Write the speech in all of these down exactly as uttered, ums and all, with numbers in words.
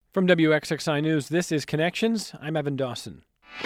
From W X X I News, this is Connections. I'm Evan Dawson.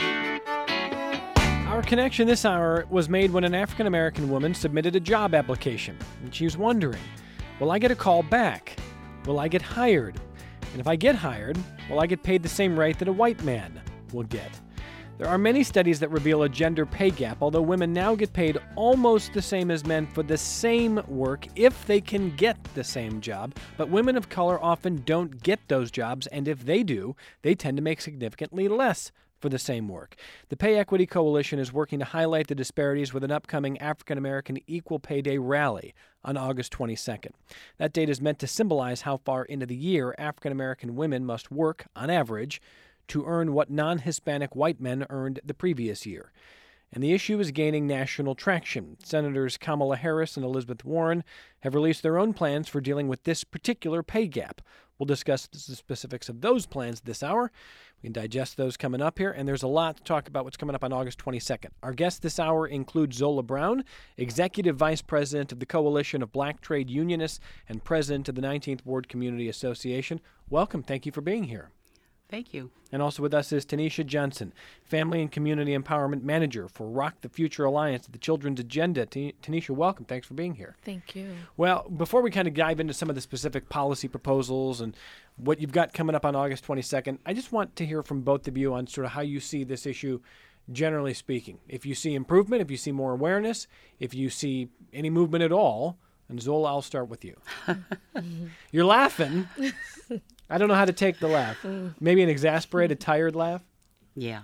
Our connection this hour was made when an African-American woman submitted a job application, and she was wondering, will I get a call back? Will I get hired? And if I get hired, will I get paid the same rate that a white man will get? There are many studies that reveal a gender pay gap, although women now get paid almost the same as men for the same work if they can get the same job. But women of color often don't get those jobs, and if they do, they tend to make significantly less for the same work. The Pay Equity Coalition is working to highlight the disparities with an upcoming African American Equal Pay Day rally on August twenty-second. That date is meant to symbolize how far into the year African American women must work, on average, to earn what non-Hispanic white men earned the previous year. And the issue is gaining national traction. Senators Kamala Harris and Elizabeth Warren have released their own plans for dealing with this particular pay gap. We'll discuss the specifics of those plans this hour. We can digest those coming up here, and there's a lot to talk about what's coming up on August twenty-second. Our guests this hour include Zola Brown, Executive Vice President of the Coalition of Black Trade Unionists and President of the nineteenth Ward Community Association. Welcome. Thank you for being here. Thank you. And also with us is Tanisha Johnson, Family and Community Empowerment Manager for Rock the Future Alliance at the Children's Agenda. T- Tanisha, welcome. Thanks for being here. Thank you. Well, before we kind of dive into some of the specific policy proposals and what you've got coming up on August twenty-second, I just want to hear from both of you on sort of how you see this issue generally speaking. If you see improvement, if you see more awareness, if you see any movement at all. And Zola, I'll start with you. You're laughing. I don't know how to take the laugh. Maybe an exasperated, tired laugh? Yeah.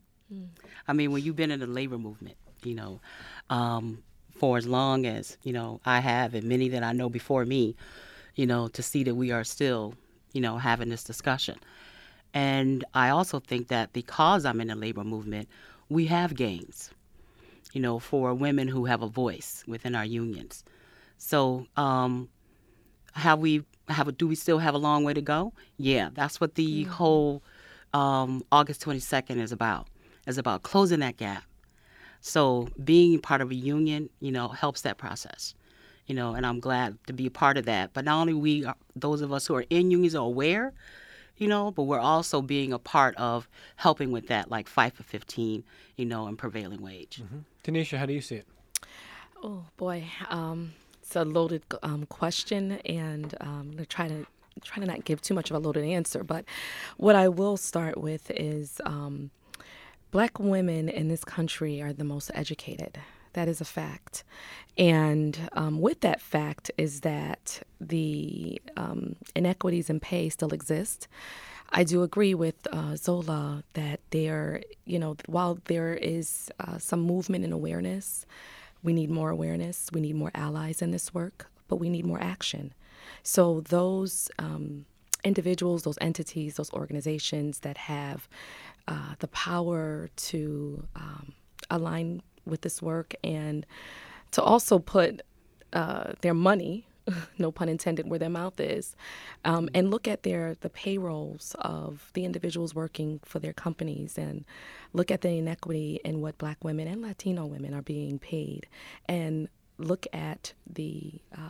I mean, when you've been in the labor movement, you know, um, for as long as, you know, I have and many that I know before me, you know, to see that we are still, you know, having this discussion. And I also think that because I'm in the labor movement, we have gains, you know, for women who have a voice within our unions. So um, have we have do we still have a long way to go? Yeah, that's what the mm-hmm. whole um, August twenty-second is about. It's about closing that gap. So being part of a union, you know, helps that process. You know, and I'm glad to be a part of that. But not only we, are, those of us who are in unions are aware, you know, but we're also being a part of helping with that, like five for fifteen, you know, and prevailing wage. Mm-hmm. Tanisha, how do you see it? Oh boy. Um... It's a loaded um, question, and um, I'm going to try to try to not give too much of a loaded answer. But what I will start with is um, Black women in this country are the most educated. That is a fact. And um, with that fact is that the um, inequities in pay still exist. I do agree with uh, Zola that there, you know, while there is uh, some movement and awareness, we need more awareness. We need more allies in this work, but we need more action. So those um, individuals, those entities, those organizations that have uh, the power to um, align with this work and to also put uh, their money, no pun intended, where their mouth is, um, and look at their the payrolls of the individuals working for their companies and look at the inequity in what Black women and Latino women are being paid, and look at the uh,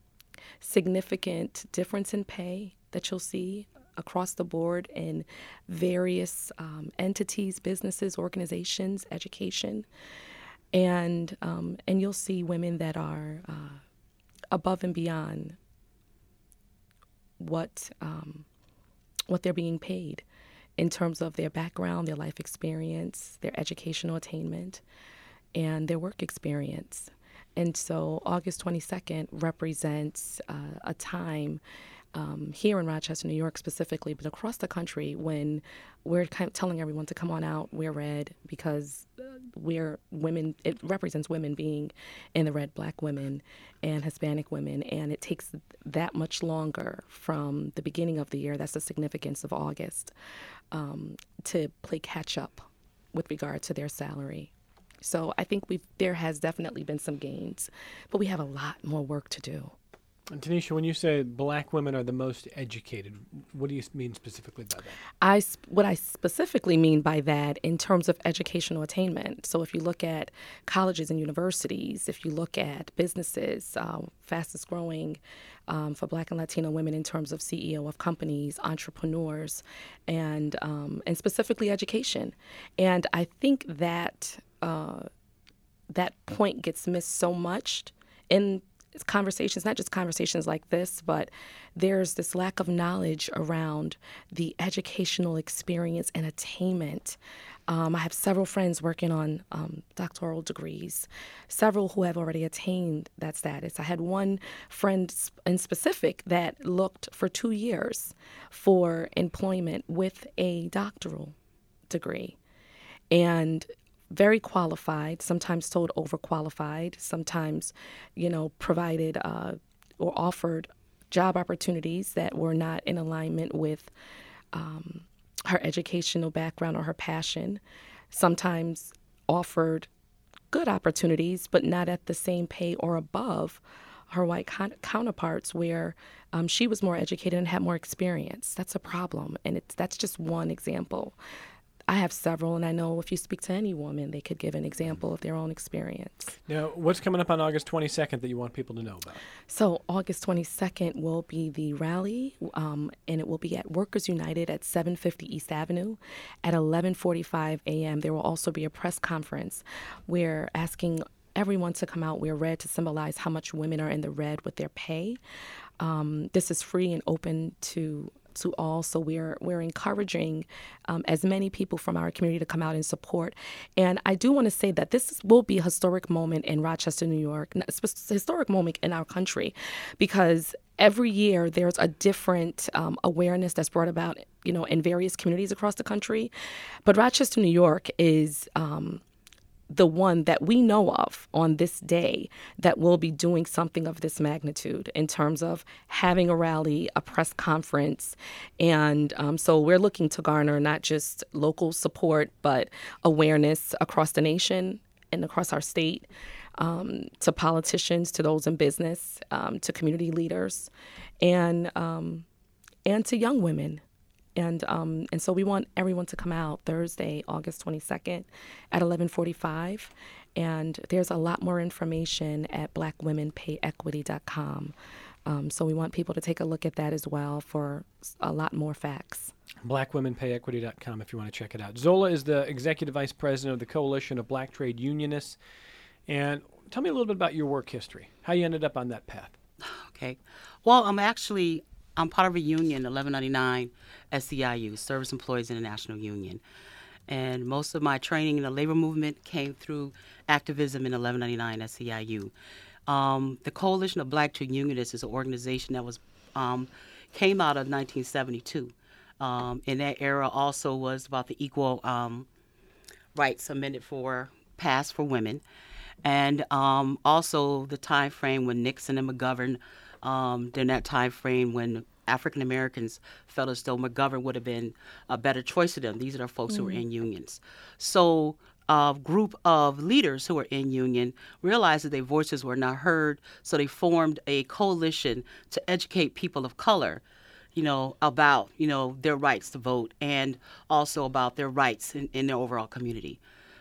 significant difference in pay that you'll see across the board in various um, entities, businesses, organizations, education, and um, and you'll see women that are uh, above and beyond what um, what they're being paid in terms of their background, their life experience, their educational attainment, and their work experience. And so August twenty-second represents uh, a time um, here in Rochester, New York specifically, but across the country when we're kind of telling everyone to come on out, wear red, because we're women, it represents women being in the red, Black women and Hispanic women, and it takes that much longer from the beginning of the year, that's the significance of August, um, to play catch up with regard to their salary. So I think we've there has definitely been some gains, but we have a lot more work to do. And Tanisha, when you say black women are the most educated, what do you mean specifically by that? I, sp- what I specifically mean by that in terms of educational attainment. So if you look at colleges and universities, if you look at businesses, uh, fastest growing um, for Black and Latino women in terms of C E O of companies, entrepreneurs, and um, and specifically education. And I think that uh, that point gets missed so much in conversations, not just conversations like this, but there's this lack of knowledge around the educational experience and attainment. Um, I have several friends working on um, doctoral degrees, several who have already attained that status. I had one friend in specific that looked for two years for employment with a doctoral degree. And very qualified, sometimes told overqualified, sometimes, you know, provided uh, or offered job opportunities that were not in alignment with um, her educational background or her passion, sometimes offered good opportunities, but not at the same pay or above her white con- counterparts where um, she was more educated and had more experience. That's a problem, and it's that's just one example. I have several, and I know if you speak to any woman, they could give an example of their own experience. Now, what's coming up on August twenty-second that you want people to know about? So August twenty-second will be the rally, um, and it will be at Workers United at seven fifty East Avenue. At eleven forty-five a.m., there will also be a press conference. We're asking everyone to come out. Wear red to symbolize how much women are in the red with their pay. Um, this is free and open to to all, so we're we're encouraging um, as many people from our community to come out and support. And I do want to say that this will be a historic moment in Rochester, New York, a historic moment in our country, because every year there's a different um, awareness that's brought about, you know, in various communities across the country. But Rochester, New York is um, the one that we know of on this day that will be doing something of this magnitude in terms of having a rally, a press conference. And um, so we're looking to garner not just local support, but awareness across the nation and across our state, um, to politicians, to those in business, um, to community leaders, and um, and to young women. And um, and so we want everyone to come out Thursday, August twenty-second at eleven forty-five. And there's a lot more information at black women pay equity dot com. Um, so we want people to take a look at that as well for a lot more facts. black women pay equity dot com if you want to check it out. Zola is the Executive Vice President of the Coalition of Black Trade Unionists. And tell me a little bit about your work history, how you ended up on that path. Okay. Well, I'm actually, I'm part of a union, eleven ninety-nine S E I U, Service Employees International Union. And most of my training in the labor movement came through activism in eleven ninety-nine S E I U. Um, the Coalition of Black Trade Unionists is an organization that was um, came out of nineteen seventy-two. Um, in that era also was about the equal um, rights amended for, passed for women. And um, also the time frame when Nixon and McGovern, um, during that time frame when African Americans felt as though McGovern would have been a better choice to them. These are the folks mm-hmm. who were in unions. So a group of leaders who were in union realized that their voices were not heard, so they formed a coalition to educate people of color, you know, about, you know, their rights to vote and also about their rights in, in their overall community.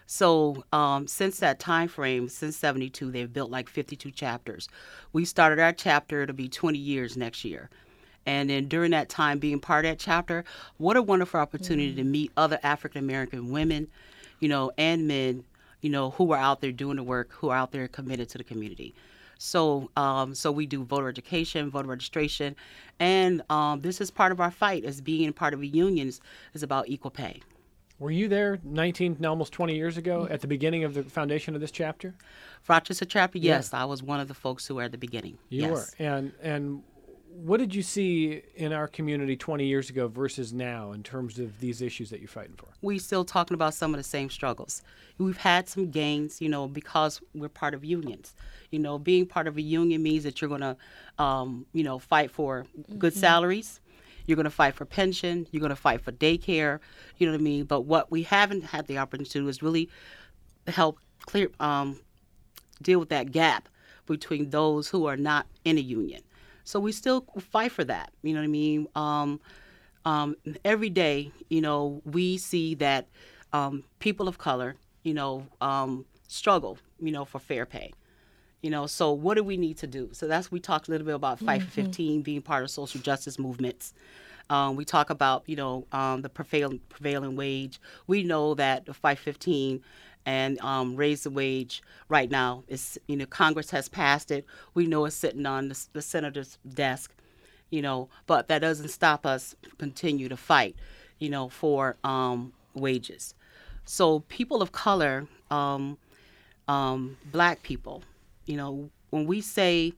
So um, since that time frame, since seventy-two, they've built like fifty-two chapters. We started our chapter to be twenty years next year. And then during that time, being part of that chapter, what a wonderful opportunity mm-hmm. to meet other African-American women, you know, and men, you know, who are out there doing the work, who are out there committed to the community. So um, so we do voter education, voter registration, and um, this is part of our fight as being part of the unions is about equal pay. Were you there nineteen, almost twenty years ago at the beginning of the foundation of this chapter? Rochester chapter, yes. Yeah. I was one of the folks who were at the beginning. You yes. were. And and what did you see in our community twenty years ago versus now in terms of these issues that you're fighting for? We still talking about some of the same struggles. We've had some gains, you know, because we're part of unions. You know, being part of a union means that you're going to, um, you know, fight for good mm-hmm. salaries. You're going to fight for pension. You're going to fight for daycare. You know what I mean? But what we haven't had the opportunity to do is really help clear, um, deal with that gap between those who are not in a union. So we still fight for that. You know what I mean? Um, um, every day, you know, we see that um, people of color, you know, um, struggle, you know, for fair pay. You know, so what do we need to do? So that's, we talked a little bit about Fight for fifteen, being part of social justice movements. Um, we talk about, you know, um, the prevailing, prevailing wage. We know that the Fight fifteen and um, raise the wage right now is, you know, Congress has passed it. We know it's sitting on the, the senator's desk, you know, but that doesn't stop us continue to fight, you know, for um, wages. So people of color, um, um, black people, you know, when we say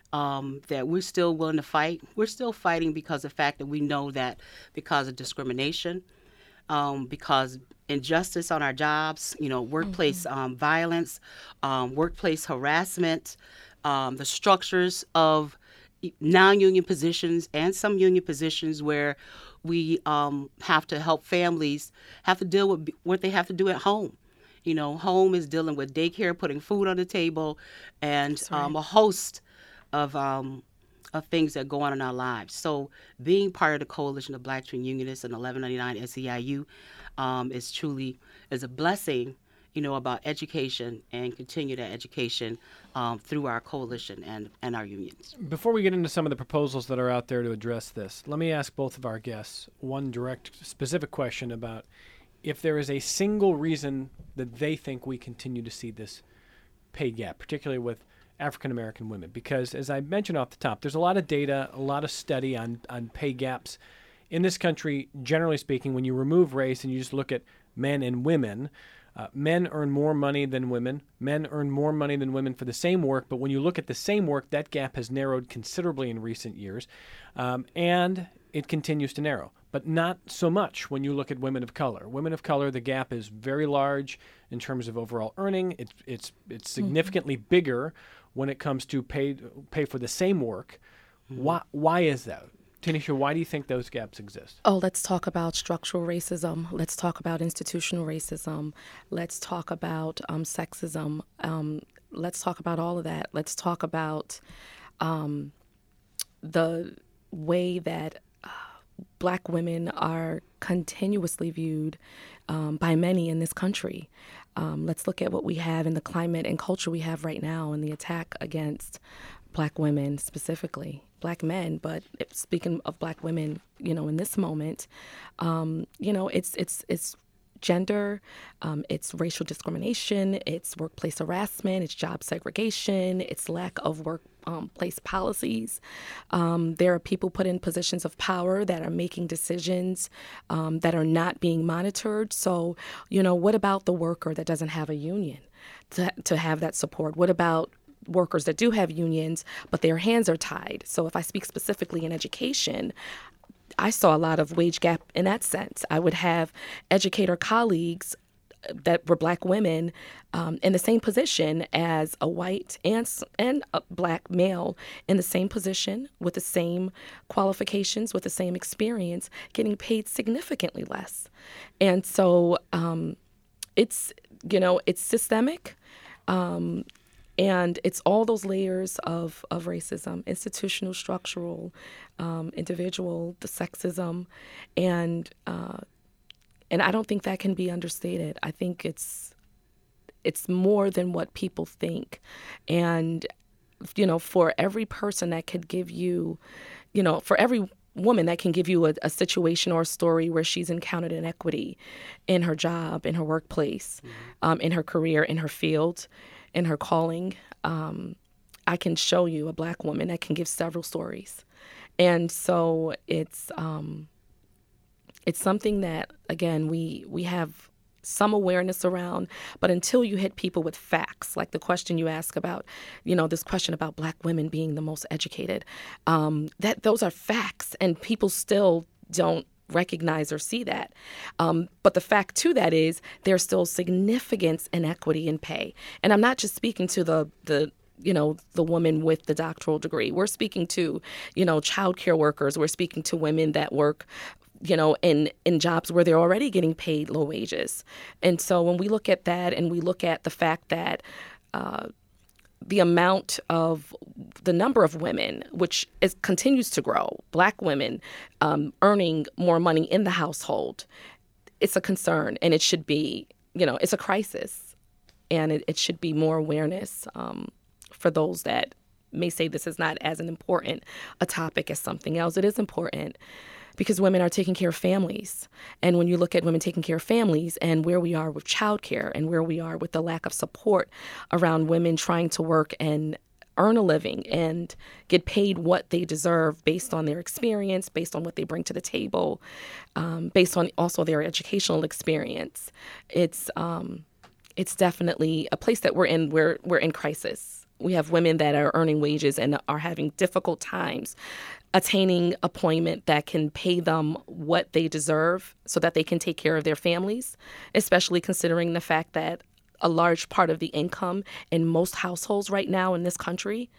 um, that we're still willing to fight, we're still fighting because of the fact that we know that because of discrimination, um, because injustice on our jobs, you know, workplace mm-hmm. um, violence, um, workplace harassment, um, the structures of non-union positions and some union positions where we um, have to help families have to deal with what they have to do at home. You know, home is dealing with daycare, putting food on the table, and right. um, a host of um, of things that go on in our lives. So being part of the Coalition of Black Trade Unionists and eleven ninety-nine S E I U um, is truly is a blessing, you know, about education and continue that education um, through our coalition and, and our unions. Before we get into some of the proposals that are out there to address this, let me ask both of our guests one direct, specific question about if there is a single reason that they think we continue to see this pay gap, particularly with African American women. Because as I mentioned off the top, there's a lot of data, a lot of study on, on pay gaps in this country. Generally speaking, when you remove race and you just look at men and women, uh, men earn more money than women. Men earn more money than women for the same work. But when you look at the same work, that gap has narrowed considerably in recent years. Um, and it continues to narrow. But not so much when you look at women of color. Women of color, the gap is very large in terms of overall earning. It's it's it's significantly mm-hmm. bigger when it comes to pay pay for the same work. Mm-hmm. Why why is that? Tanisha, why do you think those gaps exist? Oh, let's talk about structural racism. Let's talk about institutional racism. Let's talk about um, sexism. Um, let's talk about all of that. Let's talk about um, the way that Black women are continuously viewed um, by many in this country. Um, let's look at what we have in the climate and culture we have right now and the attack against Black women, specifically Black men. But if, speaking of Black women, you know, in this moment, um, you know, it's it's it's gender, um, it's racial discrimination, it's workplace harassment, it's job segregation, it's lack of workplace um, policies. Um, there are people put in positions of power that are making decisions um, that are not being monitored. So, you know, what about the worker that doesn't have a union to, to have that support? What about workers that do have unions, but their hands are tied? So if I speak specifically in education, I saw a lot of wage gap in that sense. I would have educator colleagues that were Black women um, in the same position as a white and and a Black male in the same position with the same qualifications, with the same experience, getting paid significantly less. And so um, it's, you know, it's systemic. Um, And it's all those layers of, of racism, institutional, structural, um, individual, the sexism. And uh, and I don't think that can be understated. I think it's it's more than what people think. And, you know, for every person that could give you, you know, for every woman that can give you a, a situation or a story where she's encountered inequity in her job, in her workplace, mm-hmm. um, in her career, in her field, in her calling, um, I can show you a Black woman that can give several stories. And so it's um, it's something that, again, we we have some awareness around, but until you hit people with facts, like the question you ask about, you know, this question about Black women being the most educated, um, that those are facts, and people still don't recognize or see that. Um, but the fact to that is there's still significant inequity in pay. And I'm not just speaking to the, the you know, the woman with the doctoral degree. We're speaking to, you know, childcare workers. We're speaking to women that work, you know, in, in jobs where they're already getting paid low wages. And so when we look at that and we look at the fact that uh, the amount of the number of women, which is, continues to grow, Black women um, earning more money in the household, it's a concern, and it should be, you know, it's a crisis, and it, it should be more awareness um, for those that may say this is not as an important a topic as something else. It is important because women are taking care of families. And when you look at women taking care of families and where we are with childcare and where we are with the lack of support around women trying to work and earn a living and get paid what they deserve based on their experience, based on what they bring to the table, um, based on also their educational experience, it's um, it's definitely a place that we're in where we're in crisis. We have women that are earning wages and are having difficult times attaining employment that can pay them what they deserve so that they can take care of their families, especially considering the fact that a large part of the income in most households right now in this country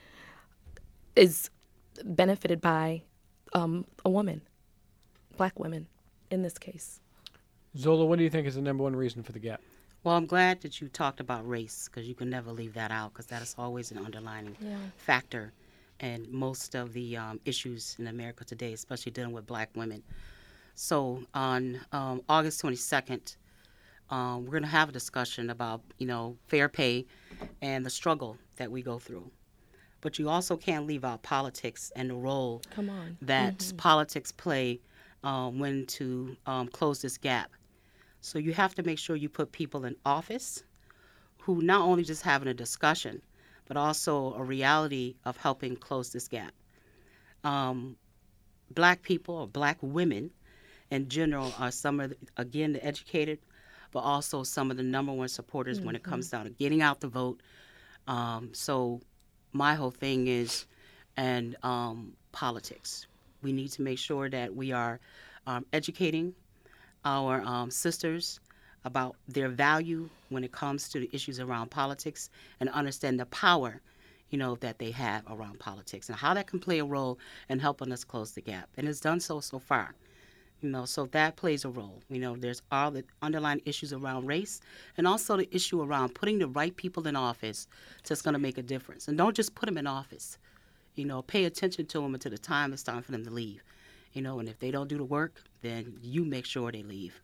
is benefited by um, a woman, Black women in this case. Zola, what do you think is the number one reason for the gap? Well, I'm glad that you talked about race, because you can never leave that out, because that is always an underlining yeah. factor in most of the um, issues in America today, especially dealing with Black women. So on um, August twenty-second, um, we're going to have a discussion about, you know, fair pay and the struggle that we go through. But you also can't leave out politics and the role Come on. that mm-hmm. politics play um, when to um, close this gap. So you have to make sure you put people in office who not only just having a discussion, but also a reality of helping close this gap. Um, black people or Black women in general are some of, the, again, the educated, but also some of the number one supporters mm-hmm. when it comes down to getting out the vote. Um, so my whole thing is, and um, politics. We need to make sure that we are um, educating our um, sisters about their value when it comes to the issues around politics and understand the power, you know, that they have around politics and how that can play a role in helping us close the gap. And it's done so so far. You know, so that plays a role. You know, there's all the underlying issues around race and also the issue around putting the right people in office that's going to make a difference. And don't just put them in office. You know, pay attention to them until the time it's time for them to leave. You know, and if they don't do the work, then you make sure they leave.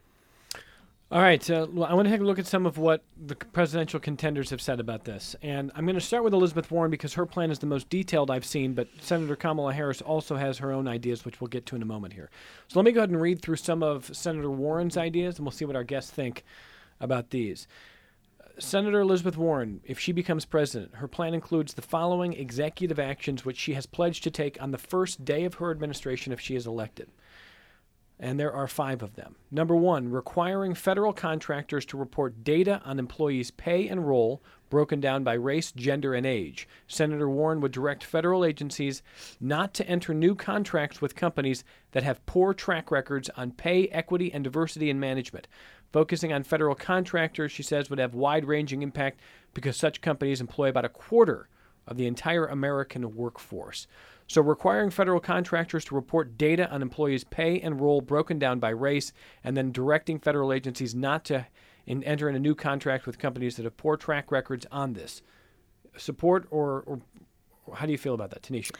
All right. Uh, well, I want to take a look at some of what the presidential contenders have said about this. And I'm going to start with Elizabeth Warren because her plan is the most detailed I've seen, but Senator Kamala Harris also has her own ideas, which we'll get to in a moment here. So let me go ahead and read through some of Senator Warren's ideas, and we'll see what our guests think about these. Senator Elizabeth Warren, if she becomes president, her plan includes the following executive actions which she has pledged to take on the first day of her administration if she is elected. And there are five of them. Number one, requiring federal contractors to report data on employees' pay and role broken down by race, gender, and age. Senator Warren would direct federal agencies not to enter new contracts with companies that have poor track records on pay, equity, and diversity in management. Focusing on federal contractors, she says, would have wide-ranging impact because such companies employ about a quarter of the entire American workforce. So requiring federal contractors to report data on employees' pay and role broken down by race, and then directing federal agencies not to in, enter in a new contract with companies that have poor track records on this. Support or, or, or how do you feel about that, Tanisha?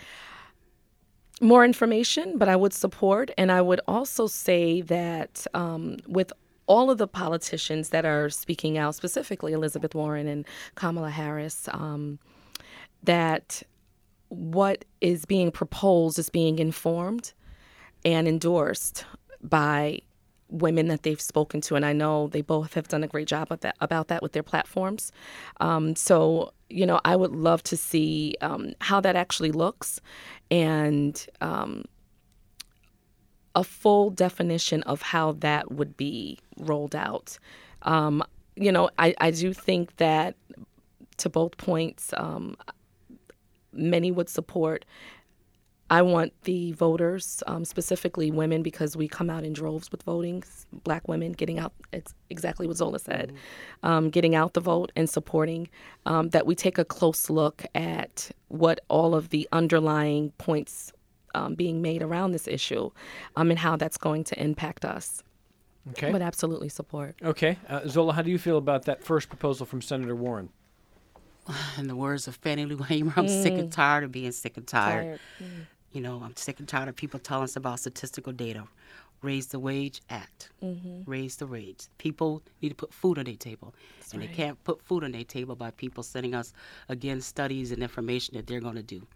More information, but I would support. And I would also say that um, with all of the politicians that are speaking out, specifically Elizabeth Warren and Kamala Harris, um, that what is being proposed is being informed and endorsed by women that they've spoken to. And I know they both have done a great job of that, about that with their platforms. Um, so, you know, I would love to see um, how that actually looks and um, a full definition of how that would be rolled out. Um, you know, I, I do think that to both points, um, many would support. I want the voters, um, specifically women, because we come out in droves with voting, Black women getting out, it's exactly what Zola said, mm-hmm. um, getting out the vote and supporting, um, that we take a close look at what all of the underlying points um, being made around this issue um, and how that's going to impact us. Okay. But absolutely support. Okay. Uh, Zola, how do you feel about that first proposal from Senator Warren? in the words of Fannie Lou Hamer, I'm mm. sick and tired of being sick and tired. tired. Mm. You know, I'm sick and tired of people telling us about statistical data. Raise the Wage Act. Mm-hmm. Raise the wage. People need to put food on their table. That's and right. They can't put food on their table by people sending us, again, studies and information that they're going to do.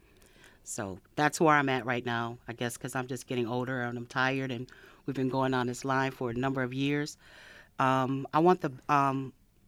So that's where I'm at right now, I guess, because I'm just getting older and I'm tired, and we've been going on this line for a number of years. Um, I want the... Um,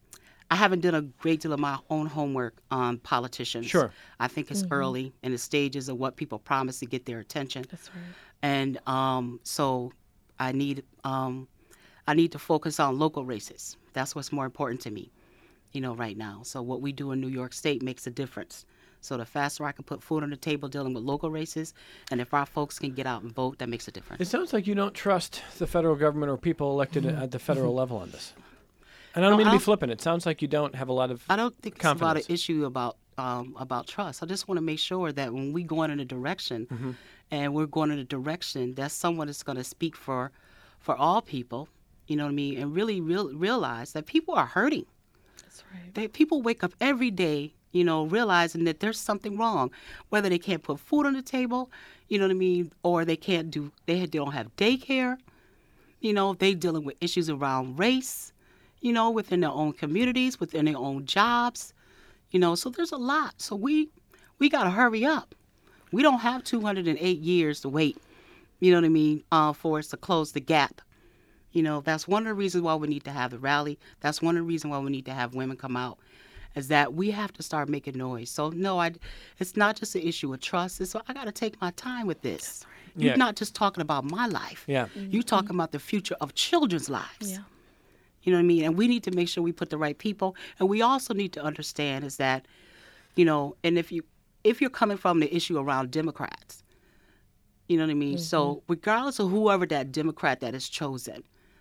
I haven't done a great deal of my own homework on politicians. Sure. I think it's mm-hmm. early in the stages of what people promise to get their attention. That's right. And um, so I need um, I need to focus on local races. That's what's more important to me, you know, right now. So what we do in New York State makes a difference. So the faster I can put food on the table dealing with local races, and if our folks can get out and vote, that makes a difference. It sounds like you don't trust the federal government or people elected mm-hmm. at the federal level on this. And I don't no, mean to be flippant. It sounds like you don't have a lot of I don't think confidence. It's about an issue about um, about trust. I just want to make sure that when we go in a direction, mm-hmm. and we're going in a direction that someone is going to speak for for all people, you know what I mean, and really real, realize that people are hurting. That's right. They, people wake up every day, you know, realizing that there's something wrong, whether they can't put food on the table, you know what I mean, or they can't do, they, they don't have daycare, you know, they dealing with issues around race, you know, within their own communities, within their own jobs, you know, so there's a lot. So we we got to hurry up. We don't have two hundred eight years to wait, you know what I mean, uh, for us to close the gap. You know, that's one of the reasons why we need to have the rally. That's one of the reasons why we need to have women come out, is that we have to start making noise. So, no, I, it's not just an issue of trust. It's, I got to take my time with this. Right. You're yeah. not just talking about my life. Yeah. Mm-hmm. You're talking about the future of children's lives. Yeah. You know what I mean? And we need to make sure we put the right people. And we also need to understand is that, you know, and if, you, if you're coming from the issue around Democrats, you know what I mean? Mm-hmm. So regardless of whoever that Democrat that is chosen,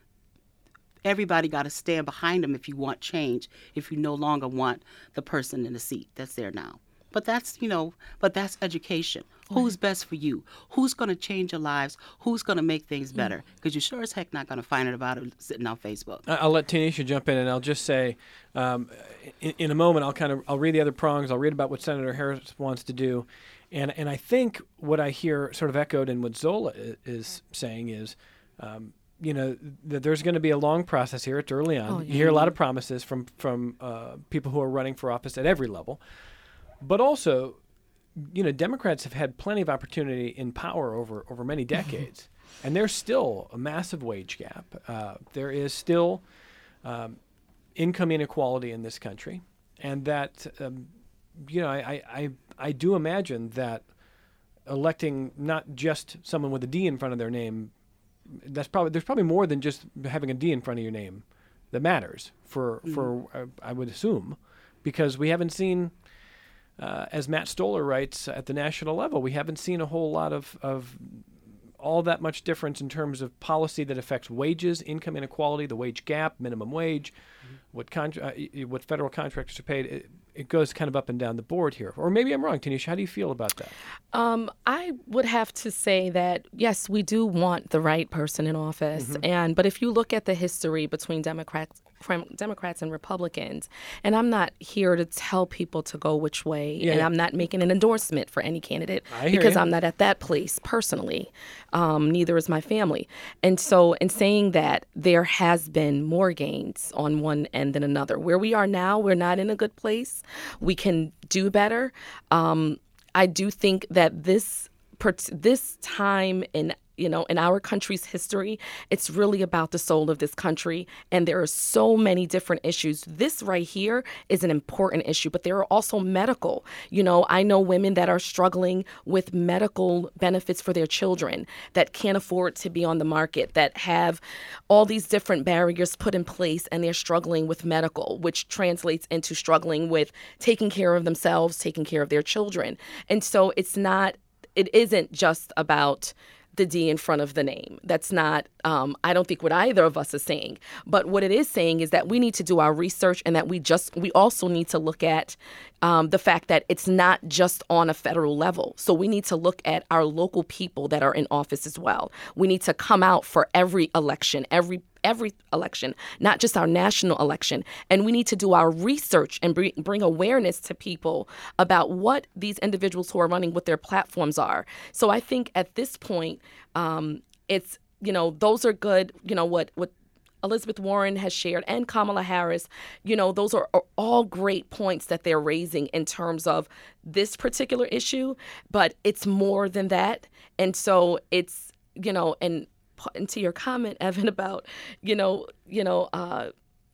everybody got to stand behind them if you want change, if you no longer want the person in the seat that's there now. But that's, you know, but that's education. Right. Who's best for you? Who's going to change your lives? Who's going to make things better? Because you're sure as heck not going to find it about it sitting on Facebook. I'll let Tanisha jump in, and I'll just say, um, in, in a moment, I'll kind of I'll read the other prongs. I'll read about what Senator Harris wants to do, and and I think what I hear sort of echoed in what Zola is, is saying is, um, you know, that there's going to be a long process here. It's early on. Oh, yeah. You hear a lot of promises from from uh, people who are running for office at every level. But also, you know, Democrats have had plenty of opportunity in power over, over many decades, and there's still a massive wage gap. Uh, there is still um, income inequality in this country, and that, um, you know, I, I, I do imagine that electing not just someone with a D in front of their name, that's probably there's probably more than just having a D in front of your name that matters for mm. for uh, I would assume, because we haven't seen. Uh, as Matt Stoller writes, at the national level, we haven't seen a whole lot of, of all that much difference in terms of policy that affects wages, income inequality, the wage gap, minimum wage, mm-hmm. what con- uh, what federal contractors are paid. It, it goes kind of up and down the board here. Or maybe I'm wrong, Tanisha. How do you feel about that? Um, I would have to say that, yes, we do want the right person in office. Mm-hmm. and But if you look at the history between Democrats Democrats and Republicans, and I'm not here to tell people to go which way, yeah. and I'm not making an endorsement for any candidate because you. I'm not at that place personally. Um, neither is my family. And so in saying that, there has been more gains on one end than another. Where we are now, we're not in a good place. We can do better. Um, I do think that this this time in You know, in our country's history, it's really about the soul of this country. And there are so many different issues. This right here is an important issue, but there are also medical. You know, I know women that are struggling with medical benefits for their children that can't afford to be on the market, that have all these different barriers put in place, and they're struggling with medical, which translates into struggling with taking care of themselves, taking care of their children. And so it's not, it isn't just about the D in front of the name. That's not, um, I don't think what either of us is saying. But what it is saying is that we need to do our research, and that we just, we also need to look at um, the fact that it's not just on a federal level. So we need to look at our local people that are in office as well. We need to come out for every election, every every election, not just our national election. And we need to do our research and bring, bring awareness to people about what these individuals who are running, what their platforms are. So I think at this point, um, it's, you know, those are good, you know, what, what Elizabeth Warren has shared and Kamala Harris, you know, those are, are all great points that they're raising in terms of this particular issue, but it's more than that. And so it's, you know, and, and to your comment, Evan, about, you know, you know, uh,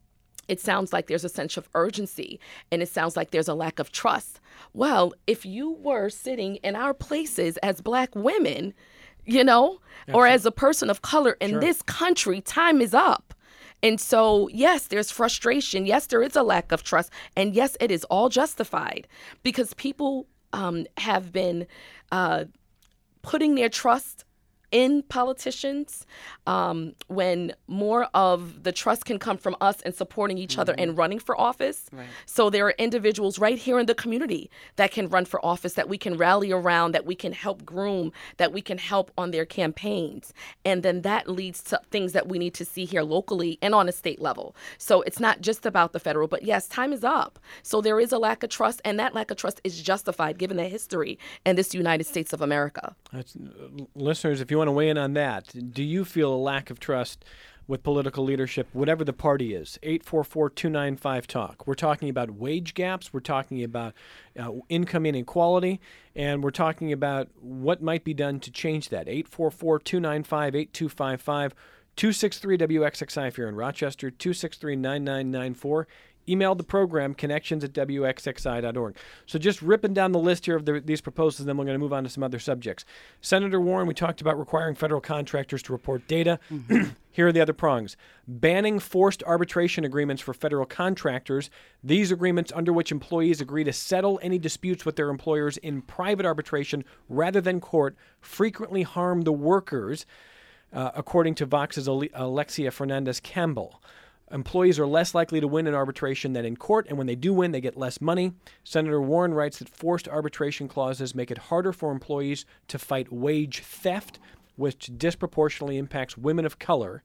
it sounds like there's a sense of urgency and it sounds like there's a lack of trust. Well, if you were sitting in our places as Black women, you know, Absolutely. Or as a person of color in sure. this country, time is up. And so, yes, there's frustration. Yes, there is a lack of trust. And yes, it is all justified because people um, have been uh, putting their trust in politicians um, when more of the trust can come from us and supporting each mm-hmm. other and running for office. Right. So there are individuals right here in the community that can run for office, that we can rally around, that we can help groom, that we can help on their campaigns. And then that leads to things that we need to see here locally and on a state level. So it's not just about the federal, but yes, time is up. So there is a lack of trust, and that lack of trust is justified given the history in this United States of America. That's, uh, listeners, if you want to weigh in on that, do you feel a lack of trust with political leadership, whatever the party is? eight four four, two nine five, talk. We're talking about wage gaps. We're talking about uh, income inequality. And we're talking about what might be done to change that. eight four four, two nine five, eight two five five, two six three W X X I if you're in Rochester, two six three, nine nine nine four. Email the program, connections at W X X I dot org. So just ripping down the list here of the, these proposals, and then we're going to move on to some other subjects. Senator Warren, we talked about requiring federal contractors to report data. Mm-hmm. Here are the other prongs. Banning forced arbitration agreements for federal contractors. These agreements under which employees agree to settle any disputes with their employers in private arbitration rather than court frequently harm the workers, uh, according to Vox's Alexia Fernandez-Campbell. Employees are less likely to win in arbitration than in court, and when they do win, they get less money. Senator Warren writes that forced arbitration clauses make it harder for employees to fight wage theft, which disproportionately impacts women of color.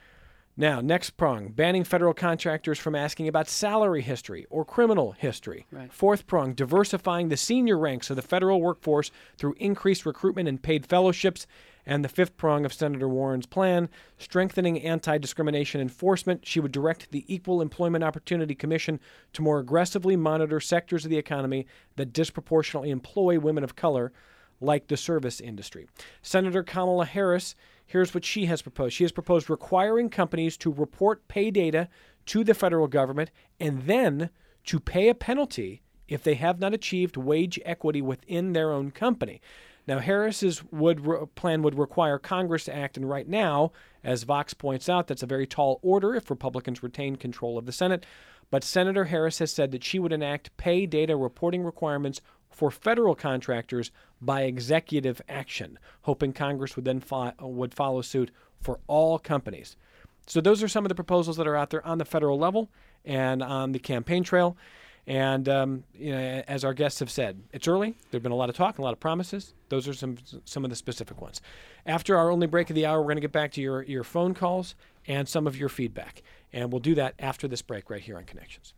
Now, next prong, banning federal contractors from asking about salary history or criminal history. Right. Fourth prong, diversifying the senior ranks of the federal workforce through increased recruitment and paid fellowships. And the fifth prong of Senator Warren's plan, strengthening anti-discrimination enforcement. She would direct the Equal Employment Opportunity Commission to more aggressively monitor sectors of the economy that disproportionately employ women of color, like the service industry. Senator Kamala Harris, here's what she has proposed. She has proposed requiring companies to report pay data to the federal government and then to pay a penalty if they have not achieved wage equity within their own company. Now, Harris's would re- plan would require Congress to act, and right now, as Vox points out, that's a very tall order if Republicans retain control of the Senate. But Senator Harris has said that she would enact pay data reporting requirements for federal contractors by executive action, hoping Congress would then fo- would follow suit for all companies. So those are some of the proposals that are out there on the federal level and on the campaign trail. And um, you know, as our guests have said, it's early. There've been a lot of talk, a lot of promises. Those are some some of the specific ones. After our only break of the hour, we're going to get back to your, your phone calls and some of your feedback. And we'll do that after this break right here on Connections.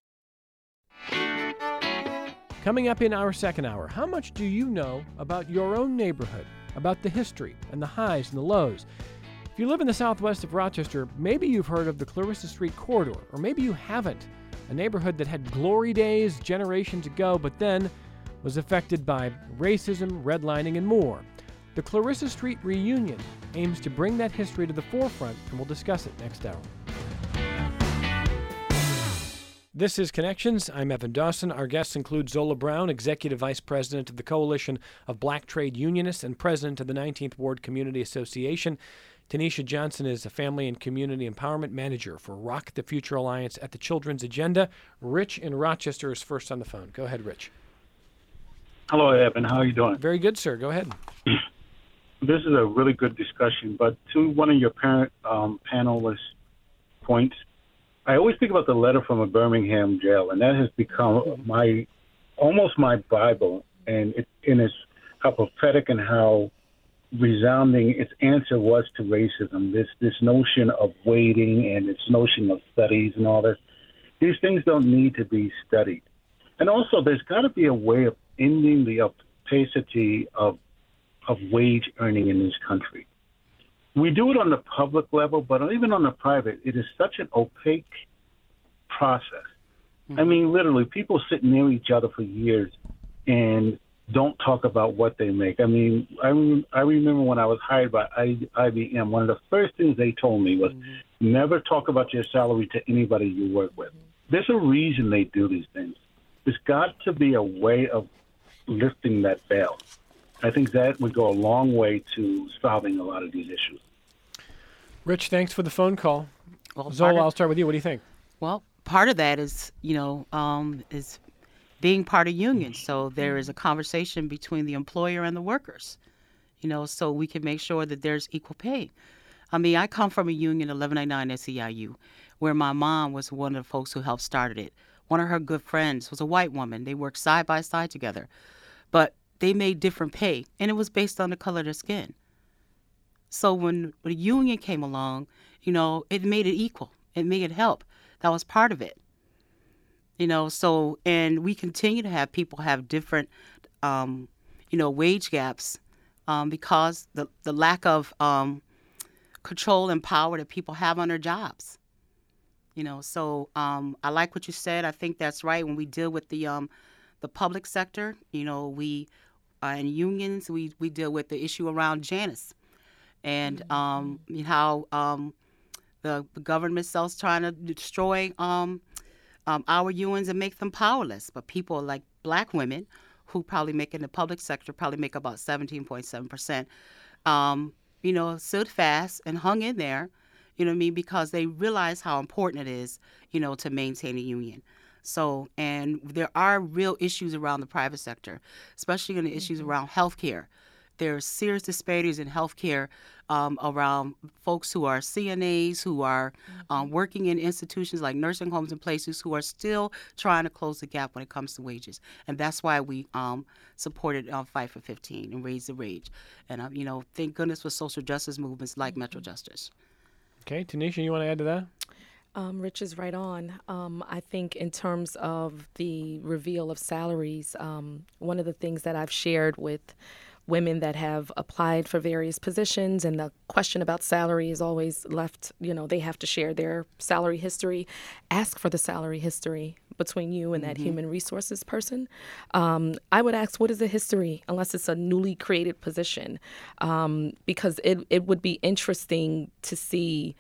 Coming up in our second hour, how much do you know about your own neighborhood, about the history and the highs and the lows? If you live in the southwest of Rochester, maybe you've heard of the Clarissa Street Corridor, or maybe you haven't. A neighborhood that had glory days generations ago, but then was affected by racism, redlining, and more. The Clarissa Street Reunion aims to bring that history to the forefront, and we'll discuss it next hour. This is Connections. I'm Evan Dawson. Our guests include Zola Brown, Executive Vice President of the Coalition of Black Trade Unionists and President of the nineteenth Ward Community Association. Tanisha Johnson is a Family and Community Empowerment Manager for Rock the Future Alliance at the Children's Agenda. Rich in Rochester is first on the phone. Go ahead, Rich. Hello, Evan. How are you doing? Very good, sir. Go ahead. This is a really good discussion, but to one of your parent um, panelists' points, I always think about the letter from a Birmingham jail, and that has become my almost my Bible, and it and it's how prophetic and how resounding, its answer was to racism. This this notion of waiting and its notion of studies and all this. These things don't need to be studied. And also, there's got to be a way of ending the opacity of of wage earning in this country. We do it on the public level, but even on the private, it is such an opaque process. Mm-hmm. I mean, literally, people sit near each other for years and don't talk about what they make. I mean, I, rem- I remember when I was hired by I- IBM, one of the first things they told me was mm-hmm. never talk about your salary to anybody you work with. There's a reason they do these things. There's got to be a way of lifting that veil. I think that would go a long way to solving a lot of these issues. Rich, thanks for the phone call. Well, Zola, of, I'll start with you. What do you think? Well, part of that is, you know, um, is being part of unions. So there is a conversation between the employer and the workers, you know, so we can make sure that there's equal pay. I mean, I come from a union, eleven ninety-nine S E I U, where my mom was one of the folks who helped started it. One of her good friends was a white woman. They worked side by side together. But they made different pay, and it was based on the color of their skin. So when the union came along, you know, it made it equal. It made it help. That was part of it. You know, so, and we continue to have people have different, um, you know, wage gaps um, because the, the lack of um, control and power that people have on their jobs. You know, so um, I like what you said. I think that's right. When we deal with the um, the public sector, you know, we uh, in unions, we, we deal with the issue around Janus and um, how um, the, the government itself is trying to destroy um, um, our unions and make them powerless. But people like black women, who probably make in the public sector, probably make about seventeen point seven percent, um, you know, stood fast and hung in there. You know what I mean? Because they realize how important it is, you know, to maintain a union. So, and there are real issues around the private sector, especially in the issues mm-hmm. around healthcare. There are serious disparities in healthcare um, around folks who are C N As, who are mm-hmm. um, working in institutions like nursing homes and places, who are still trying to close the gap when it comes to wages. And that's why we um, supported uh, Fight for fifteen and Raise the Wage. And, uh, you know, thank goodness for social justice movements like mm-hmm. Metro Justice. Okay, Tanisha, you want to add to that? Um, Rich is right on. Um, I think in terms of the reveal of salaries, um, one of the things that I've shared with women that have applied for various positions, and the question about salary is always left, you know, they have to share their salary history. Ask for the salary history between you and that mm-hmm. human resources person. Um, I would ask, what is the history, unless it's a newly created position? Um, because it, it would be interesting to see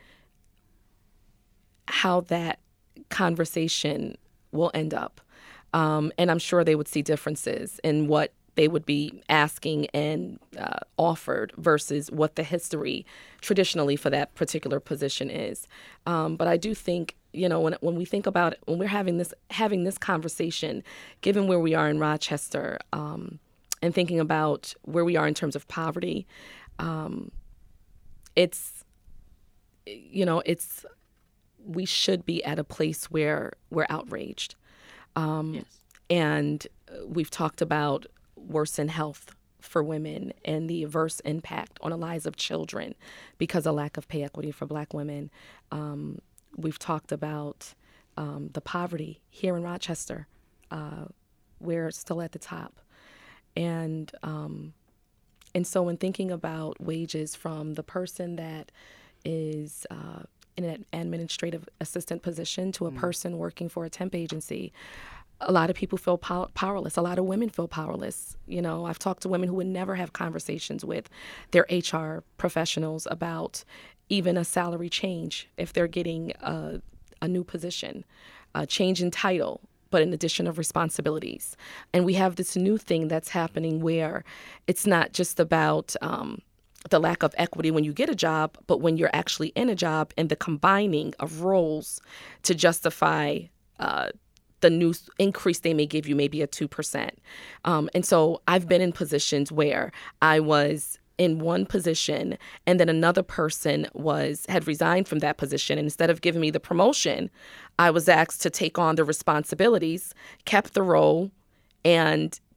how that conversation will end up. Um, and I'm sure they would see differences in what they would be asking and uh, offered versus what the history traditionally for that particular position is. Um, but I do think, you know, when when we think about it, when we're having this having this conversation, given where we are in Rochester, um, and thinking about where we are in terms of poverty, um, it's, you know, it's, we should be at a place where we're outraged. Um, yes. And we've talked about worsen health for women and the adverse impact on the lives of children because of lack of pay equity for Black women. Um, we've talked about um, the poverty here in Rochester. Uh, we're still at the top. And um, and so when thinking about wages from the person that is uh, in an administrative assistant position to a mm. person working for a temp agency, a lot of people feel pow- powerless. A lot of women feel powerless. You know, I've talked to women who would never have conversations with their H R professionals about even a salary change if they're getting a, a new position, a change in title, but an addition of responsibilities. And we have this new thing that's happening where it's not just about um, the lack of equity when you get a job, but when you're actually in a job and the combining of roles to justify uh, the new increase they may give you, maybe a two percent. Um, and so I've been in positions where I was in one position and then another person was had resigned from that position. And instead of giving me the promotion, I was asked to take on the responsibilities, kept the role, and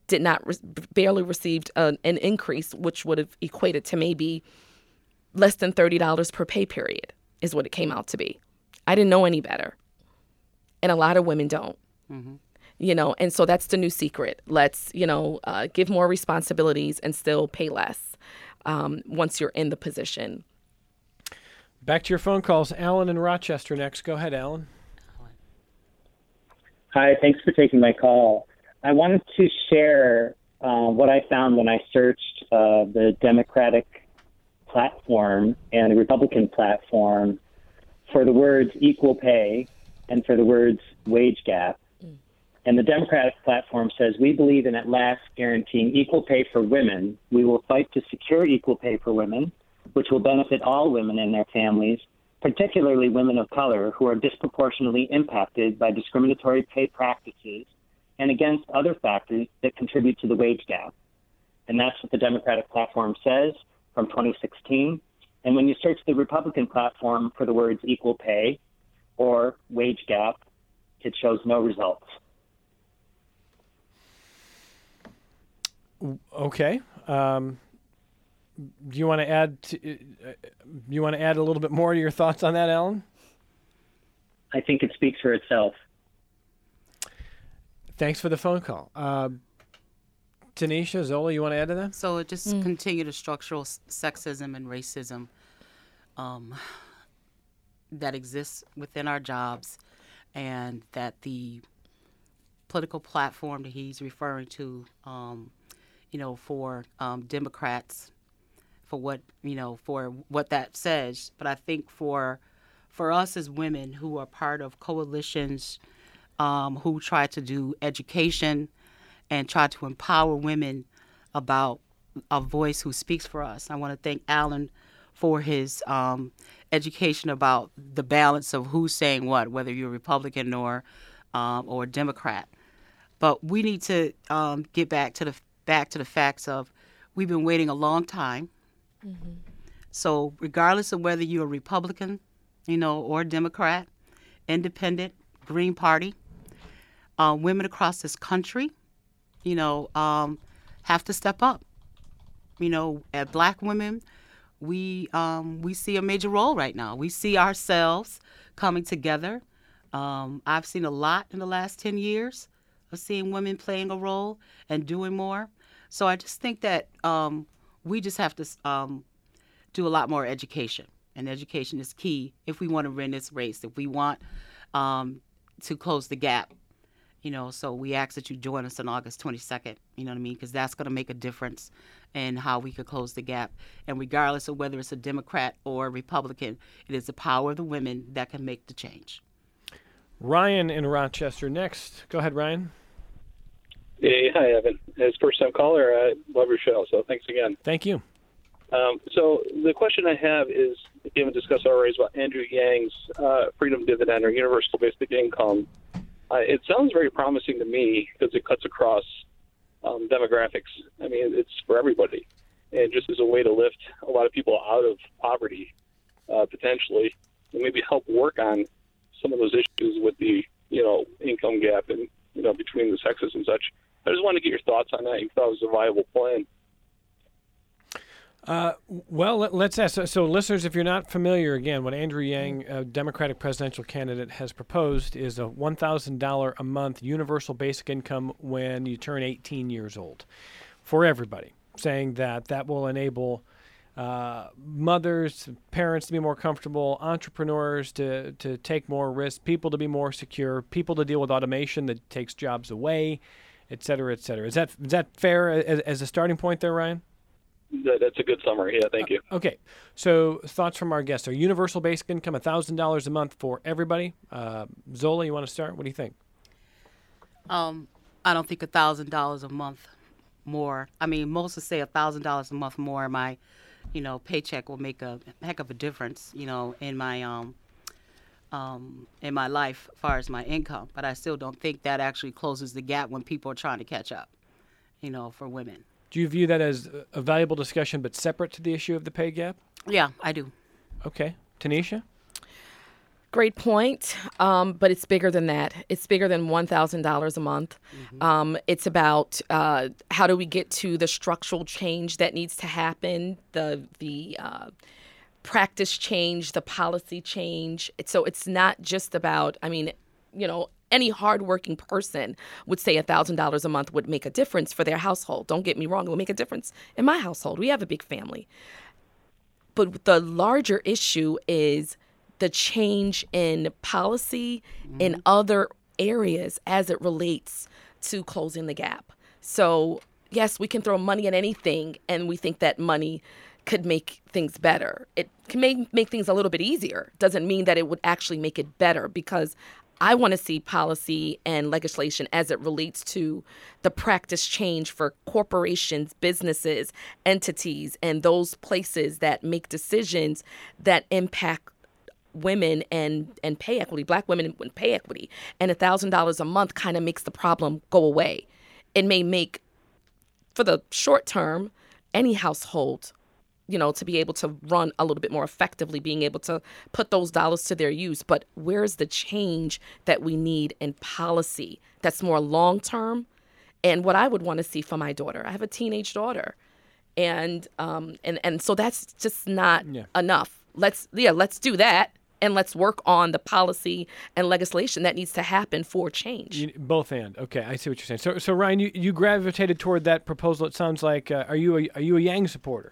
did not re- barely received an, an increase, which would have equated to maybe less than thirty dollars per pay period is what it came out to be. I didn't know any better. And a lot of women don't. Mm-hmm. You know, and so that's the new secret. Let's, you know, uh, give more responsibilities and still pay less um, once you're in the position. Back to your phone calls. Alan in Rochester next. Go ahead, Alan. Hi, thanks for taking my call. I wanted to share uh, what I found when I searched uh, the Democratic platform and the Republican platform for the words equal pay and for the words wage gap. And the Democratic platform says, we believe in at last guaranteeing equal pay for women. We will fight to secure equal pay for women, which will benefit all women and their families, particularly women of color who are disproportionately impacted by discriminatory pay practices and against other factors that contribute to the wage gap. And that's what the Democratic platform says from twenty sixteen. And when you search the Republican platform for the words equal pay or wage gap, it shows no results. Okay. Um, do you want to add? To, uh, you want to add a little bit more to your thoughts on that, Alan? I think it speaks for itself. Thanks for the phone call, uh, Tanisha, Zola. You want to add to that? So it just mm. continue the structural sexism and racism um, that exists within our jobs, and that the political platform that he's referring to. Um, you know, for um, Democrats, for what, you know, for what that says. But I think for for us as women who are part of coalitions um, who try to do education and try to empower women about a voice who speaks for us. I want to thank Alan for his um, education about the balance of who's saying what, whether you're Republican or um, or Democrat. But we need to um, get back to the back to the facts of we've been waiting a long time. Mm-hmm. So regardless of whether you're a Republican, you know, or a Democrat, independent, Green Party, uh, women across this country, you know, um, have to step up. You know, as Black women, we um, we see a major role right now. We see ourselves coming together. Um, I've seen a lot in the last ten years of seeing women playing a role and doing more. So I just think that um, we just have to um, do a lot more education. And education is key if we want to win this race, if we want um, to close the gap. You know, so we ask that you join us on August twenty-second, you know what I mean? Because that's going to make a difference in how we could close the gap. And regardless of whether it's a Democrat or a Republican, it is the power of the women that can make the change. Ryan in Rochester next. Go ahead, Ryan. Hey, hi, Evan. As first-time caller, I love your show, so thanks again. Thank you. Um, so the question I have is, we haven't discussed already, about Andrew Yang's uh, freedom dividend or universal basic income. Uh, it sounds very promising to me because it cuts across um, demographics. I mean, it's for everybody. And just as a way to lift a lot of people out of poverty, uh, potentially, and maybe help work on some of those issues with the, you know, income gap and, you know, between the sexes and such. I just want to get your thoughts on that. You thought it was a viable plan. Uh, well, let, let's ask. So, so, listeners, if you're not familiar, again, what Andrew Yang, a Democratic presidential candidate, has proposed is a one thousand dollars a month universal basic income when you turn eighteen years old for everybody, saying that that will enable uh, mothers, parents to be more comfortable, entrepreneurs to, to take more risks, people to be more secure, people to deal with automation that takes jobs away, et cetera, et cetera. Is that, is that fair as, as a starting point there, Ryan? That, that's a good summary. Yeah, thank you. Uh, okay. So thoughts from our guests. Are universal basic income one thousand dollars a month for everybody? Uh, Zola, you want to start? What do you think? Um, I don't think one thousand dollars a month more. I mean, most would say one thousand dollars a month more. My, you know, paycheck will make a heck of a difference, you know, in my um, um, in my life as far as my income. But I still don't think that actually closes the gap when people are trying to catch up, you know, for women. Do you view that as a valuable discussion but separate to the issue of the pay gap? Yeah, I do. Okay. Tanisha? great point, um, but it's bigger than that. It's bigger than one thousand dollars a month. Mm-hmm. Um, it's about uh, how do we get to the structural change that needs to happen, the the uh, practice change, the policy change. So it's not just about, I mean, you know, any hardworking person would say one thousand dollars a month would make a difference for their household. Don't get me wrong, it will make a difference in my household. We have a big family. But the larger issue is the change in policy mm-hmm. in other areas as it relates to closing the gap. So, yes, we can throw money at anything, and we think that money could make things better. It can make, make things a little bit easier. Doesn't mean that it would actually make it better, because I want to see policy and legislation as it relates to the practice change for corporations, businesses, entities, and those places that make decisions that impact women and, and pay equity, Black women and pay equity. And one thousand dollars a month kind of makes the problem go away. It may make, for the short term, any household, you know, to be able to run a little bit more effectively, being able to put those dollars to their use. But where's the change that we need in policy that's more long-term? And what I would want to see for my daughter, I have a teenage daughter. And um, and, and so that's just not yeah. enough. Let's, yeah, let's do that. And let's work on the policy and legislation that needs to happen for change. You, both and. Okay, I see what you're saying. So, so Ryan, you, you gravitated toward that proposal. It sounds like, uh, are you a, are you a Yang supporter?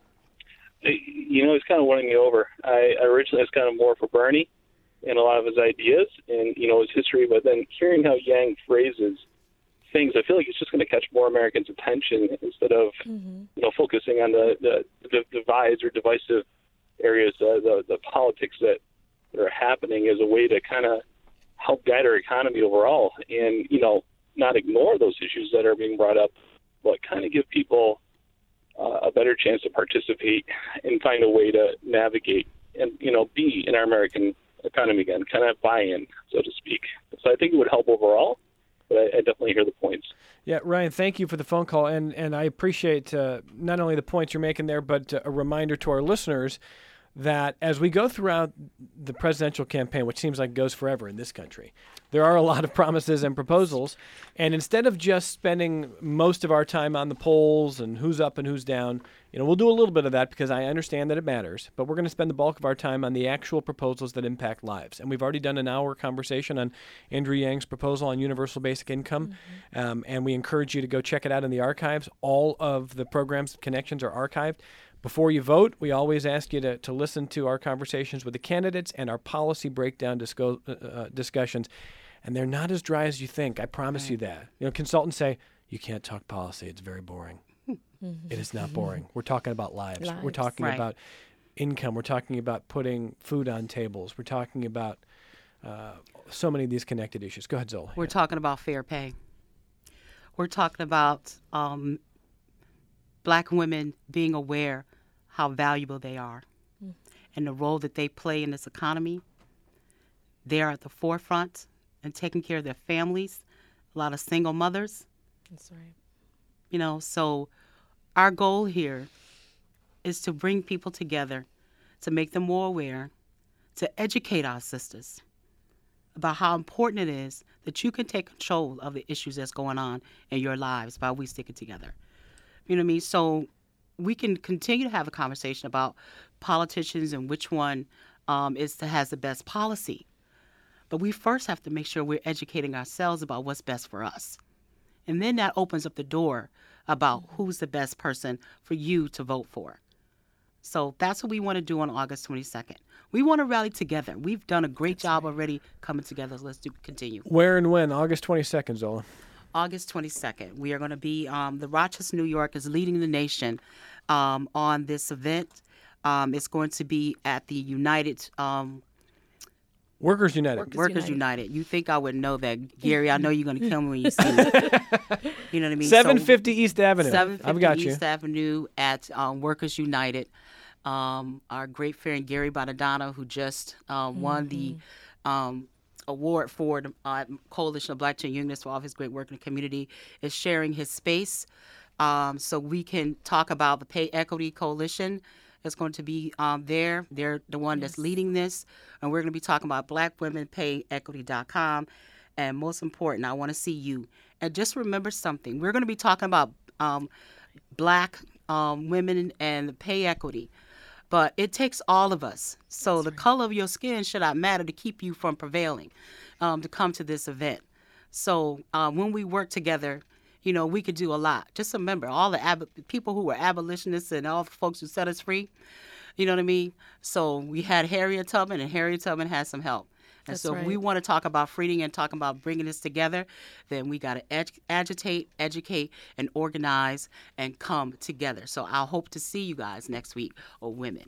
You know, he's kind of winning me over. I originally was kind of more for Bernie and a lot of his ideas and, you know, his history. But then hearing how Yang phrases things, I feel like it's just going to catch more Americans' attention instead of, mm-hmm. you know, focusing on the, the, the divides or divisive areas, uh, the, the politics that are happening as a way to kind of help guide our economy overall and, you know, not ignore those issues that are being brought up, but kind of give people Uh, a better chance to participate and find a way to navigate and, you know, be in our American economy again, kind of buy-in, so to speak. So I think it would help overall, but I, I definitely hear the points. Yeah, Ryan, thank you for the phone call, and, and I appreciate uh, not only the points you're making there, but uh, a reminder to our listeners that as we go throughout the presidential campaign, which seems like goes forever in this country, there are a lot of promises and proposals. And instead of just spending most of our time on the polls and who's up and who's down, you know, we'll do a little bit of that because I understand that it matters. But we're going to spend the bulk of our time on the actual proposals that impact lives. And we've already done an hour conversation on Andrew Yang's proposal on universal basic income. Mm-hmm. Um, and we encourage you to go check it out in the archives. All of the programs' connections are archived. Before you vote, we always ask you to, to listen to our conversations with the candidates and our policy breakdown disco, uh, discussions. And they're not as dry as you think. I promise right. you that. You know, consultants say, you can't talk policy. It's very boring. Mm-hmm. It is not boring. We're talking about lives. lives. We're talking right. about income. We're talking about putting food on tables. We're talking about uh, so many of these connected issues. Go ahead, Zola. We're yeah. talking about fair pay. We're talking about um, Black women being aware how valuable they are mm. and the role that they play in this economy. They are at the forefront and taking care of their families, a lot of single mothers. That's right. You know, so our goal here is to bring people together, to make them more aware, to educate our sisters about how important it is that you can take control of the issues that's going on in your lives by we sticking together. You know what I mean? So we can continue to have a conversation about politicians and which one um, is to, has the best policy. But we first have to make sure we're educating ourselves about what's best for us. And then that opens up the door about who's the best person for you to vote for. So that's what we want to do on August twenty-second. We want to rally together. We've done a great that's job right. already coming together. So let's do continue. Where and when? August twenty-second, Zola. August twenty-second. We are going to be, um, the Rochester, New York is leading the nation um, on this event. Um, it's going to be at the United... Um, Workers United. Workers, Workers United. United. You think I would know that, Gary? I know you're going to kill me when you see me. You know what I mean? seven fifty so, East Avenue. seven fifty I've got East you. Avenue at um, Workers United. Um, our great friend Gary Bonadonna, who just um, mm-hmm. won the um, award for the uh, Coalition of Black Trade Unionists for all of his great work in the community, is sharing his space um, so we can talk about the Pay Equity Coalition that's going to be um, there. They're the one Yes. that's leading this. And we're going to be talking about black women pay equity dot com. And most important, I want to see you. And just remember something. We're going to be talking about um, black um, women and pay equity. But it takes all of us. So That's the right. color of your skin should not matter to keep you from prevailing, um, to come to this event. So uh, when we work together, you know, we could do a lot. Just remember, all the ab- people who were abolitionists and all the folks who set us free, you know what I mean? So we had Harriet Tubman, and Harriet Tubman had some help. And That's so if we right. want to talk about freedom and talk about bringing this together, then we got to ed- agitate, educate, and organize and come together. So I'll hope to see you guys next week, or women.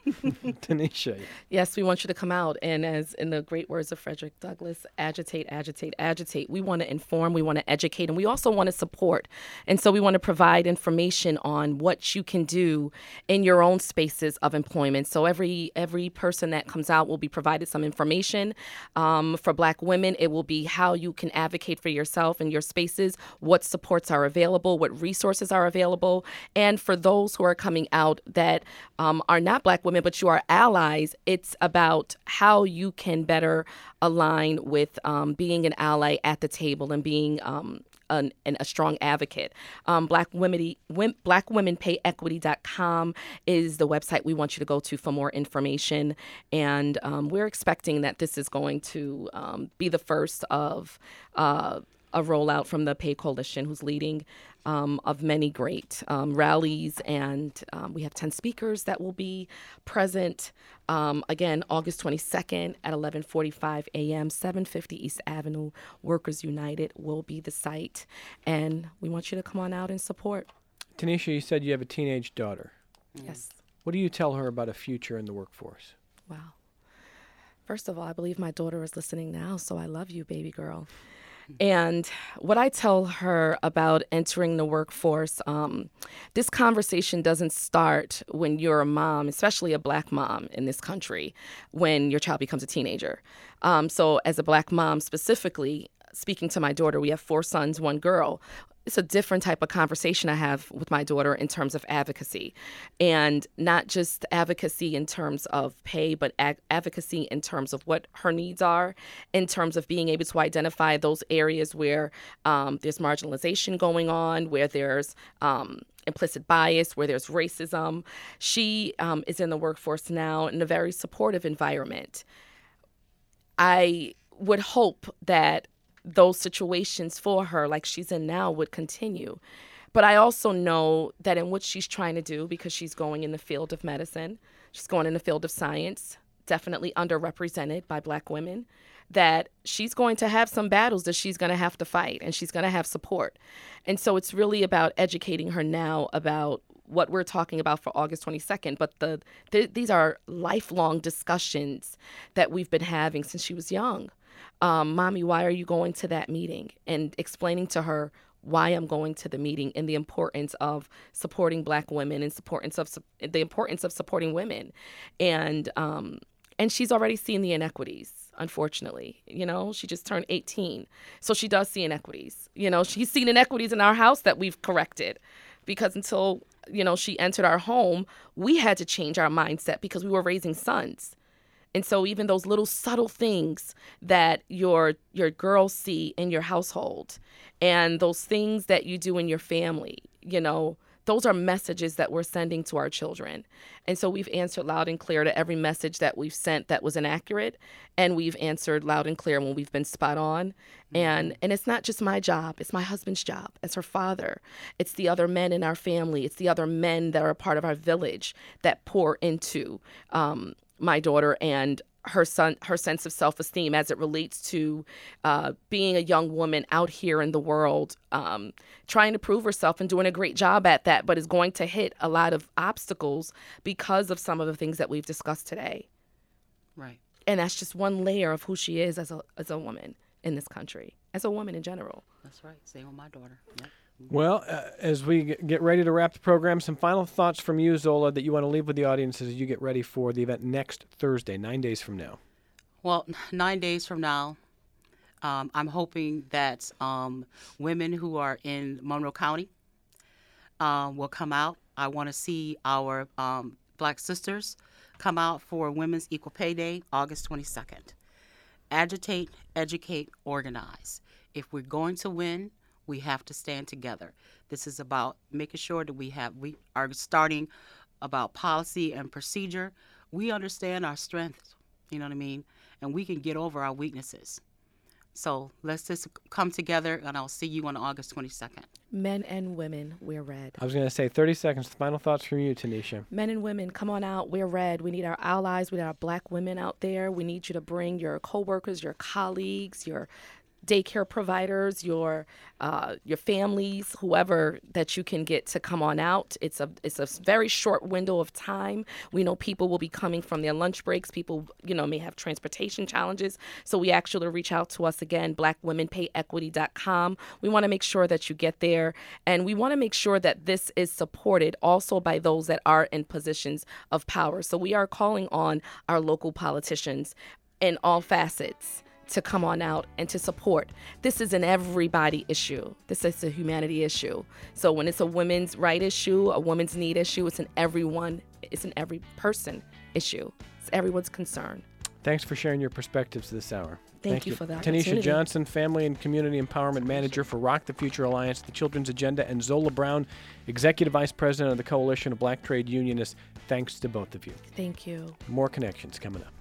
Tanisha. Yes, we want you to come out and, as in the great words of Frederick Douglass, agitate, agitate, agitate. We want to inform, we want to educate, and we also want to support. And so we want to provide information on what you can do in your own spaces of employment. So every every person that comes out will be provided some information. Um, for Black women, it will be how you can advocate for yourself in your spaces, what supports are available, what resources are available. And for those who are coming out that um, are not Black women, but you are allies, it's about how you can better align with um, being an ally at the table and being um, an, an, a strong advocate. Um, Black Women, Wim, black women pay equity dot com is the website we want you to go to for more information. And um, we're expecting that this is going to um, be the first of uh, a rollout from the Pay Coalition, who's leading um, of many great um, rallies. And um, we have ten speakers that will be present. Um, again, August twenty-second at eleven forty-five a.m., seven fifty East Avenue. Workers United will be the site. And we want you to come on out and support. Tanisha, you said you have a teenage daughter. Yes. What do you tell her about a future in the workforce? Wow. First of all, I believe my daughter is listening now, so I love you, baby girl. And what I tell her about entering the workforce, um, this conversation doesn't start when you're a mom, especially a Black mom in this country, when your child becomes a teenager. Um, so as a Black mom specifically, speaking to my daughter, we have four sons, one girl. It's a different type of conversation I have with my daughter in terms of advocacy, and not just advocacy in terms of pay, but ag- advocacy in terms of what her needs are, in terms of being able to identify those areas where um, there's marginalization going on, where there's um, implicit bias, where there's racism. She um, is in the workforce now in a very supportive environment. I would hope that those situations for her, like she's in now, would continue. But I also know that in what she's trying to do, because she's going in the field of medicine, she's going in the field of science, definitely underrepresented by Black women, that she's going to have some battles that she's going to have to fight, and she's going to have support. And so it's really about educating her now about what we're talking about for August twenty-second. But the, the these are lifelong discussions that we've been having since she was young. Um, Mommy, why are you going to that meeting? And explaining to her why I'm going to the meeting and the importance of supporting Black women and importance of the importance of supporting women. And um, and she's already seen the inequities, unfortunately. You know, she just turned eighteen. So she does see inequities. You know, she's seen inequities in our house that we've corrected. Because until, you know, she entered our home, we had to change our mindset because we were raising sons. And so even those little subtle things that your your girls see in your household and those things that you do in your family, you know, those are messages that we're sending to our children. And so we've answered loud and clear to every message that we've sent that was inaccurate. And we've answered loud and clear when we've been spot on. And and it's not just my job. It's my husband's job as her father. It's the other men in our family. It's the other men that are a part of our village that pour into um my daughter and her son, her sense of self-esteem as it relates to uh, being a young woman out here in the world, um, trying to prove herself and doing a great job at that, but is going to hit a lot of obstacles because of some of the things that we've discussed today. Right. And that's just one layer of who she is as a as a woman in this country, as a woman in general. That's right. Same with my daughter. Yep. Well, uh, as we g- get ready to wrap the program, some final thoughts from you, Zola, that you want to leave with the audience as you get ready for the event next Thursday, nine days from now. Well, nine days from now, um, I'm hoping that um, women who are in Monroe County um, will come out. I want to see our um, Black sisters, come out for Women's Equal Pay Day, August twenty-second. Agitate, educate, organize. If we're going to win, we have to stand together. This is about making sure that we have we are starting about policy and procedure. We understand our strengths, you know what I mean? And we can get over our weaknesses. So let's just come together, and I'll see you on August twenty-second. Men and women, wear red. I was going to say thirty seconds. Final thoughts from you, Tanisha. Men and women, come on out. Wear red. We need our allies. We need our black women out there. We need you to bring your coworkers, your colleagues, your daycare providers, your uh, your families, whoever that you can get to come on out. It's a it's a very short window of time. We know people will be coming from their lunch breaks. People, you know, may have transportation challenges. So we actually reach out to us again, black women pay equity dot com. We want to make sure that you get there, and we want to make sure that this is supported also by those that are in positions of power. So we are calling on our local politicians in all facets to come on out and to support. This is an everybody issue. This is a humanity issue. So when it's a women's right issue, a woman's need issue, it's an everyone, it's an every person issue. It's everyone's concern. Thanks for sharing your perspectives this hour. Thank, Thank you you for that. Tanisha Johnson, Family and Community Empowerment Manager for Rock the Future Alliance, the Children's Agenda, and Zola Brown, Executive Vice President of the Coalition of Black Trade Unionists. Thanks to both of you. Thank you. More connections coming up.